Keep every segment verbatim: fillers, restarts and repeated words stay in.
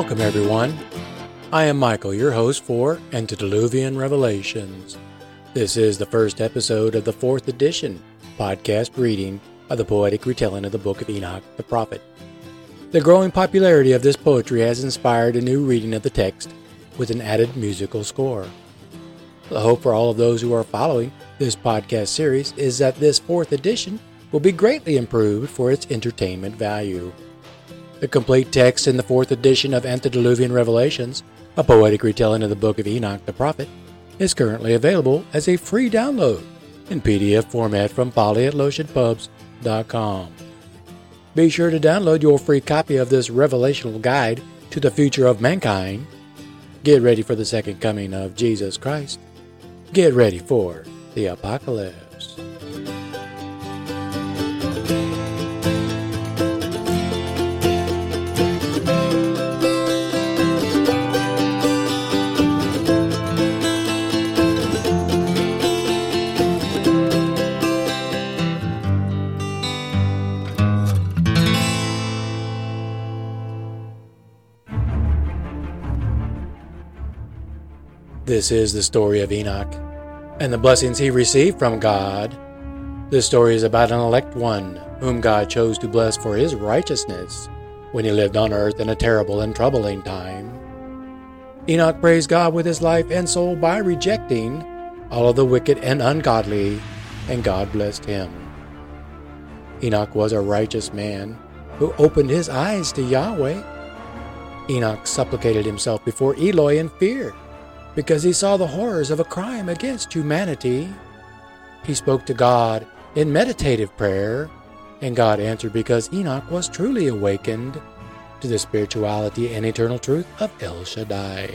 Welcome, everyone. I am Michael, your host for Antediluvian Revelations. This is the first episode of the fourth edition podcast reading of the poetic retelling of the Book of Enoch the Prophet. The growing popularity of this poetry has inspired a new reading of the text with an added musical score. The hope for all of those who are following this podcast series is that this fourth edition will be greatly improved for its entertainment value. The complete text in the fourth edition of Antediluvian Revelations, a poetic retelling of the Book of Enoch the Prophet, is currently available as a free download in P D F format from folly at lotion pubs dot com. Be sure to download your free copy of this revelational guide to the future of mankind. Get ready for the second coming of Jesus Christ. Get ready for the apocalypse. This is the story of Enoch and the blessings he received from God. This story is about an elect one whom God chose to bless for his righteousness when he lived on earth in a terrible and troubling time. Enoch praised God with his life and soul by rejecting all of the wicked and ungodly, and God blessed him. Enoch was a righteous man who opened his eyes to Yahweh. Enoch supplicated himself before Eloi in fear, because he saw the horrors of a crime against humanity. He spoke to God in meditative prayer, and God answered because Enoch was truly awakened to the spirituality and eternal truth of El Shaddai.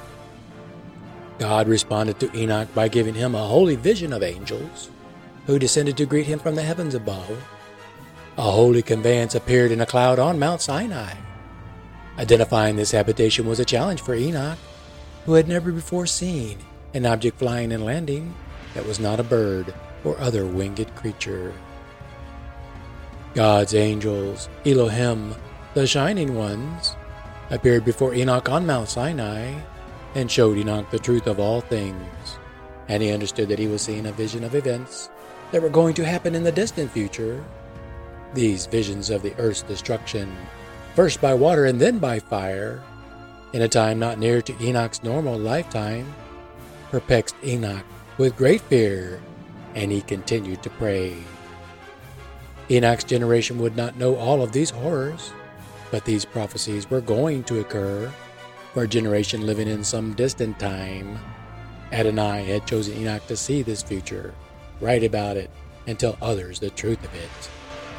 God responded to Enoch by giving him a holy vision of angels who descended to greet him from the heavens above. A holy conveyance appeared in a cloud on Mount Sinai. Identifying this habitation was a challenge for Enoch, who had never before seen an object flying and landing that was not a bird or other winged creature. God's angels, Elohim, the Shining Ones, appeared before Enoch on Mount Sinai and showed Enoch the truth of all things, and he understood that he was seeing a vision of events that were going to happen in the distant future. These visions of the earth's destruction, first by water and then by fire, in a time not near to Enoch's normal lifetime, perplexed Enoch with great fear, and he continued to pray. Enoch's generation would not know all of these horrors, but these prophecies were going to occur for a generation living in some distant time. Adonai had chosen Enoch to see this future, write about it, and tell others the truth of it.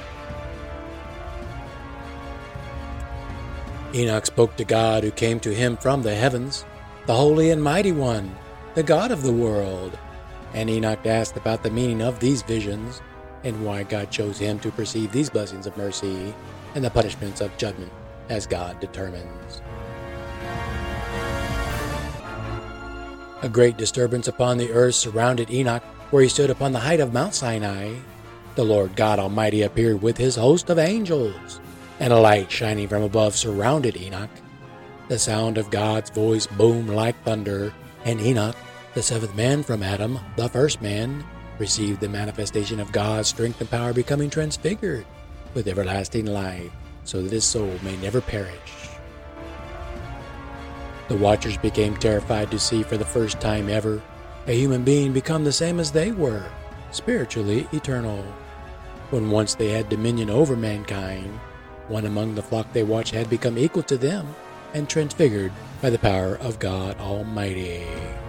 Enoch spoke to God who came to him from the heavens, the Holy and Mighty One, the God of the world. And Enoch asked about the meaning of these visions and why God chose him to perceive these blessings of mercy and the punishments of judgment as God determines. A great disturbance upon the earth surrounded Enoch where he stood upon the height of Mount Sinai. The Lord God Almighty appeared with his host of angels, and a light shining from above surrounded Enoch. The sound of God's voice boomed like thunder, and Enoch, the seventh man from Adam, the first man, received the manifestation of God's strength and power, becoming transfigured with everlasting life, so that his soul may never perish. The watchers became terrified to see for the first time ever a human being become the same as they were, spiritually eternal. When once they had dominion over mankind, one among the flock they watched had become equal to them and transfigured by the power of God Almighty.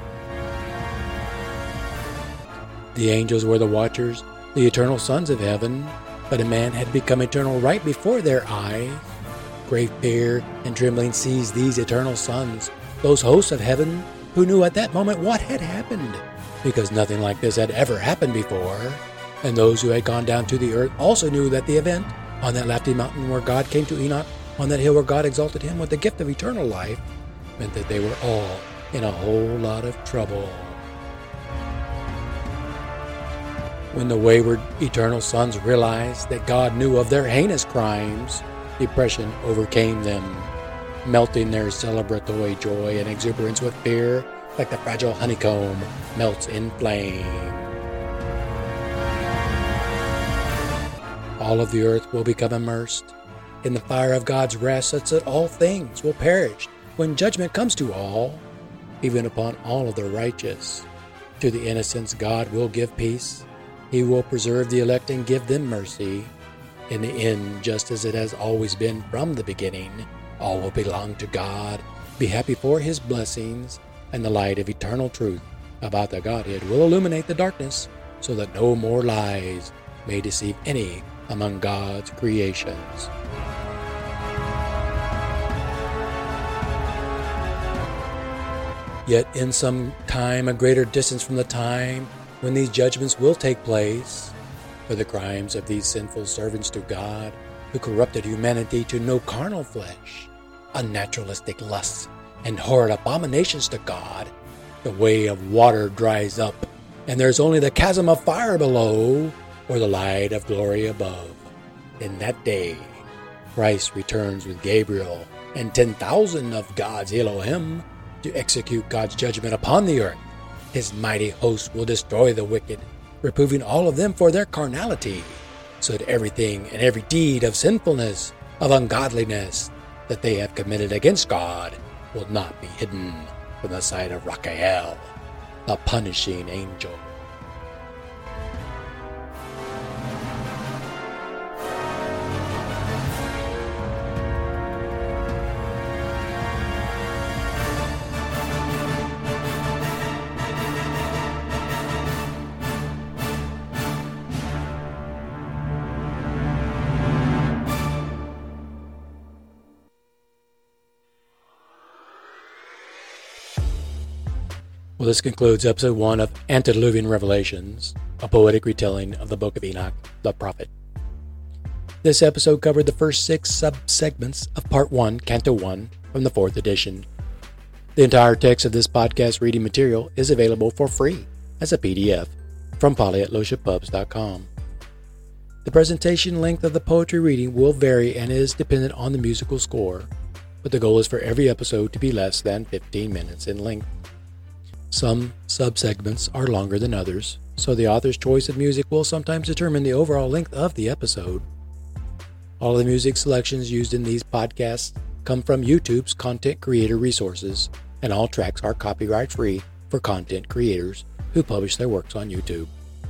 The angels were the watchers, the eternal sons of heaven, but a man had become eternal right before their eyes. Great fear and trembling seized these eternal sons, those hosts of heaven who knew at that moment what had happened, because nothing like this had ever happened before. And those who had gone down to the earth also knew that the event on that lofty mountain where God came to Enoch, on that hill where God exalted him with the gift of eternal life, meant that they were all in a whole lot of trouble. When the wayward eternal sons realized that God knew of their heinous crimes, depression overcame them. melting their celebratory joy and exuberance with fear, like the fragile honeycomb melts in flame. All of the earth will become immersed in the fire of God's wrath, such that all things will perish when judgment comes to all, even upon all of the righteous. To the innocents God will give peace. He will preserve the elect and give them mercy. In the end, just as it has always been from the beginning, all will belong to God. Be happy for His blessings, and the light of eternal truth about the Godhead will illuminate the darkness, so that no more lies may deceive any among God's creations. Yet in some time, a greater distance from the time when these judgments will take place, for the crimes of these sinful servants to God, who corrupted humanity to know carnal flesh, unnaturalistic lusts, and horrid abominations to God, the way of water dries up, and there's only the chasm of fire below, or the light of glory above. In that day, Christ returns with Gabriel and ten thousand of God's Elohim to execute God's judgment upon the earth. His mighty host will destroy the wicked, reproving all of them for their carnality, so that everything and every deed of sinfulness, of ungodliness, that they have committed against God will not be hidden from the sight of Raphael, the punishing angel. Well, this concludes episode one of Antediluvian Revelations, a poetic retelling of the Book of Enoch, the prophet. This episode covered the first six sub-segments of Part one, Canto one, from the fourth edition. The entire text of this podcast reading material is available for free as a P D F from Polly at Loship Pubs dot com. The presentation length of the poetry reading will vary and is dependent on the musical score, but the goal is for every episode to be less than fifteen minutes in length. Some subsegments are longer than others, so the author's choice of music will sometimes determine the overall length of the episode. All of the music selections used in these podcasts come from YouTube's content creator resources, and all tracks are copyright-free for content creators who publish their works on YouTube.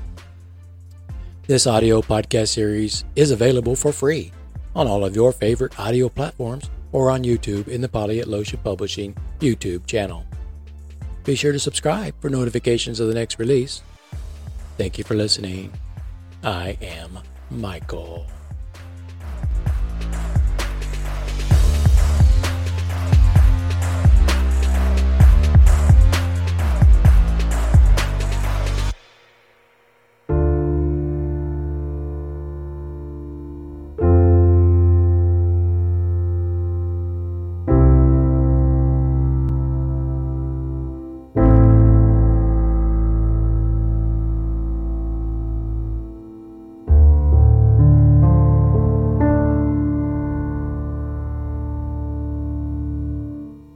This audio podcast series is available for free on all of your favorite audio platforms or on YouTube in the Polly at Loship Publishing YouTube channel. Be sure to subscribe for notifications of the next release. Thank you for listening. I am Michael.